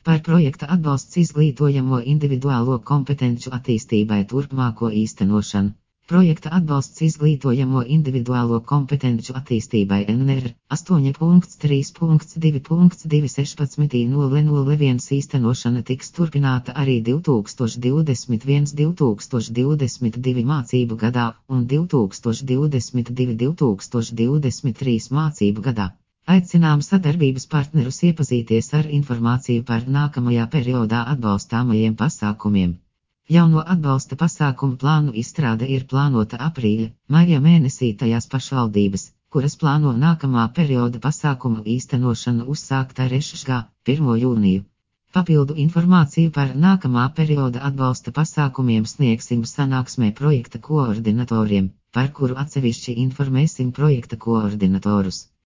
Par projekta atbalsts izglītojamo individuālo kompetenču attīstībai turpmāko īstenošanu. Projekta atbalsts izglītojamo individuālo kompetenču attīstībai NR 8.3.2.216.0001 īstenošana tiks turpināta arī 2021-2022 mācību gadā un 2022-2023 mācību gadā. Aicinām sadarbības partnerus iepazīties ar informāciju par nākamajā periodā atbalstāmajiem pasākumiem. Jauno atbalsta pasākumu plānu izstrāde ir plānota aprīļa-maija mēnesī tajās pašvaldības, kuras plāno nākamā perioda pasākumu īstenošanu uzsākt ar 1. jūniju. Papildu informāciju par nākamā perioda atbalsta pasākumiem sniegsim sanāksmē projekta koordinatoriem, par kuru atsevišķi informēsim projekta koordinatorus.